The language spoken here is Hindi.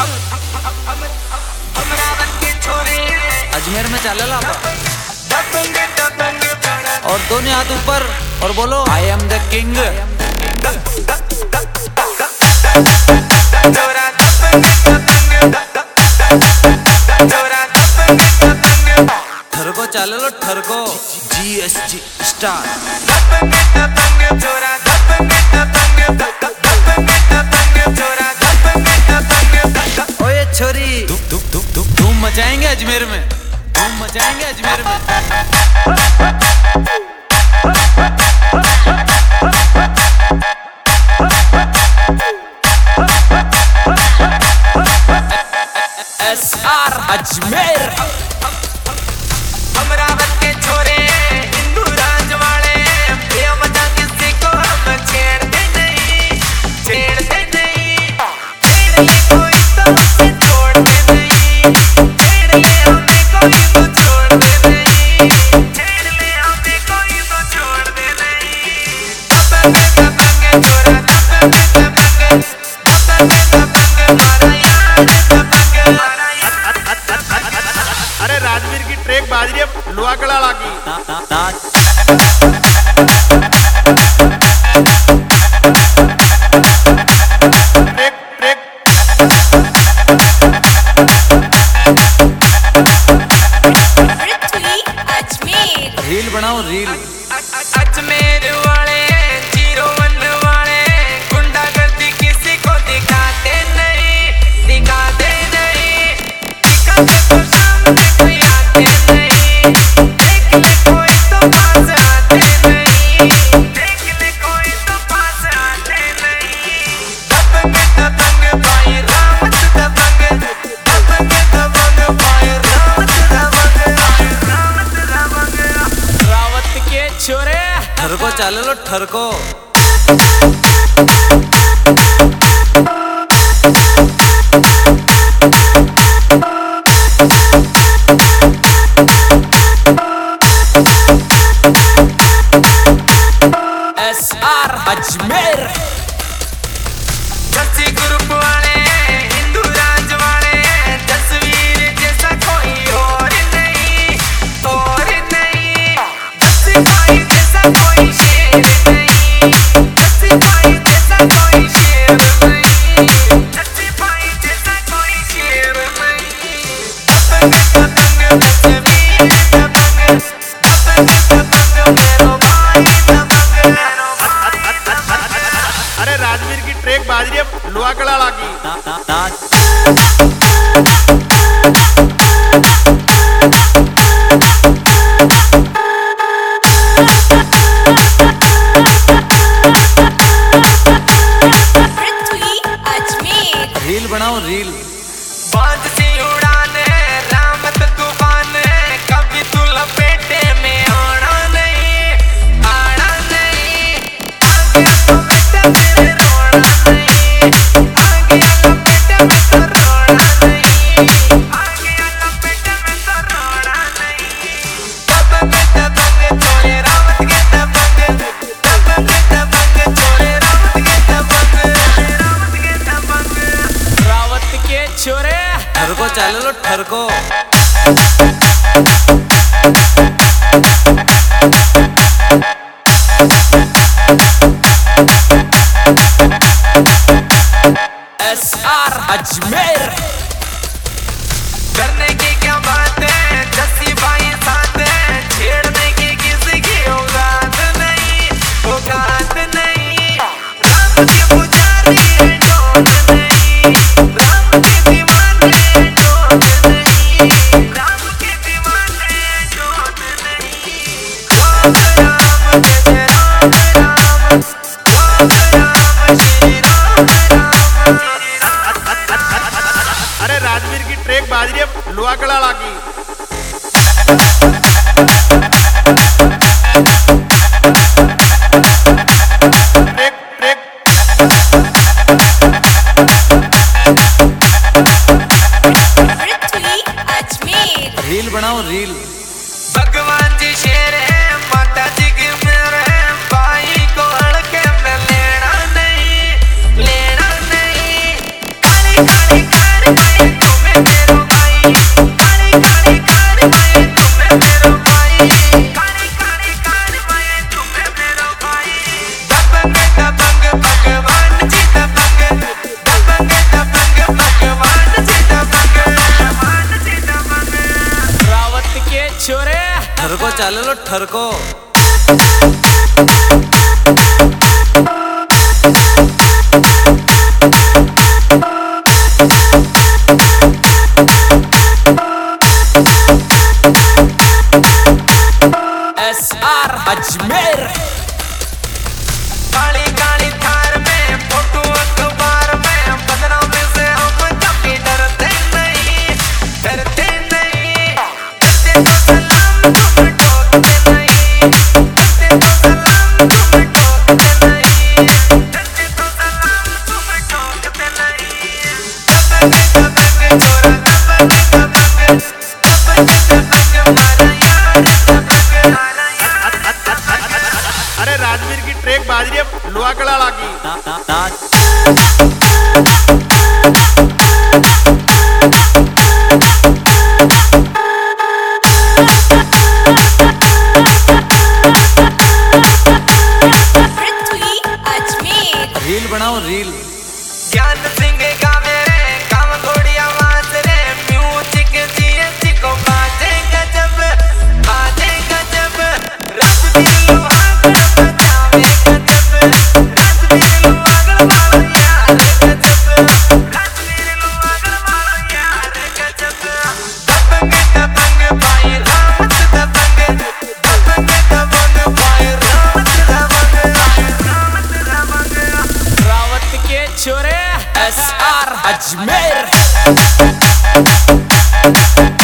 अजमेर में चल ला और दोनों हाथ ऊपर और बोलो आई एम द किंग। ठरको चल लो ठरको GSG स्टार। ओए छोरी धूम मचाएंगे अजमेर में, धूम मचाएंगे अजमेर में। SR अजमेर। अमरावत के छोरे हिंदू राज वाले बेमजा किसी को हम छेड़ते नहीं, छेड़ते नहीं। छेड़ ले कोई तो उसे छोड़ते नहीं, छेड़ ले हमें कोई तो छोड़ते नहीं, छेड़ ले हमें कोई तो छोड़ते नहीं। दबंगे दबंगे छोरा दबंगे दबंगे, दबंगे दबंगे मारा यार दबंगे। अरे राजवीर की ट्रैक बाज रही है लोहा कड़ाला की। ट्रैक ट्रैक अजमेर रील बनाओ रील। अजमेर वाले 01 वाले गुंडागर्दी किसी को दिखाते नहीं, दिखाते नहीं। दिखाते तो सामने कोई आते नहीं, देख ले कोई तो पास आते नहीं, देख ले कोई तो पास आते नहीं। दबंगे दबंगे भाई रावत दबंगे, दबंगे दबंगे भाई रावत दबंगे, रावत दबंगे। रावत के छोरे ठरको चल लो ठरको। SR अजमेर। जस्सी ग्रुप वाले हिंदू राज वाले तस्वीर जैसा कोई और नहीं, और नहीं। जस्सी भाई जैसा कोई शेर नहीं, जस्सी भाई जैसा कोई शेर नहीं, जस्सी भाई जैसा कोई शेर नहीं। दबंगे दबंगे तस्वीर दबंगे, दबंगे दबंगे मेरो भाई दबंगे, मेरो भाई दबंगे। अरे राजवीर की ट्रैक बाज रही है लोहा कड़ाला की। रील बनाओ रील। बांध सी उड़ान है रामत तूफान है, कभी तू लपेटे में आना नहीं, आना नहीं। आ गया तो बेटा मेरे रोना नहीं, आ गया तो बेटा मैं तो रोना नहीं, आ गया तो बेटा मैं तो रोना नहीं। दबंगे दबंगे छोरे रावत के दबंगे, दबंगे दबंगे छोरे रावत के दबंगे, रावत के दबंगे। रावत के छोरे ठरको चल लो ठरको। SR अजमेर। करने की क्या बात है जस्सी भाई साथ है, छेड़ने की किसी की औकात नहीं, औकात नहीं। राम के पुजारी है डोंट नहीं, राम के दीवाने हैं डोंट नहीं, राम के दीवाने हैं डोंट नहीं। राम राम जय राम राम, राम राम श्री राम राम, श्री राम। अरे राजवीर की ट्रैक बाज रही है लोहा कड़ाला की। ट्रैक ट्रैक रील बनाओ रील। भगवान जी शेर है माता जी की मेहर है, भाई को हड़के में लेना नहीं, लेना नहीं। काली काली कार ठरको चाले लो ठरको। SR अजमेर। काली काली थार में फोटो अखबार में 15 में से हम कभी डरते नहीं, डरते नहीं। करते तो सलाम तुम ठोकते नहीं, करते तो सलाम तुम ठोकते नहीं, करते तो सलाम तुम ठोकते नहीं। दबंग छोरा दबंग मारा यार दबंग। अरे राजवीर की ट्रैक बाज रही है लोहा कड़ाला की। पृथ्वी अजमेर। रील बनाओ रील। ज्ञान सिंह गावे रे काम थोड़ी आवाज रे, म्यूजिक जीएसटी को बाजेगा जब, बाजेगा जब। राजवीर लोहागड़ बजावेगा जब, राजवीर लोहागड़ वाला यार गजब, राजवीर लोहागड़ वाला यार गजब। दबंग दबंग भाई रामत दबंग, दबंग दबंग भाई रामत दबंग, रामत दबंग। रावत के छोरे SR अजमेर।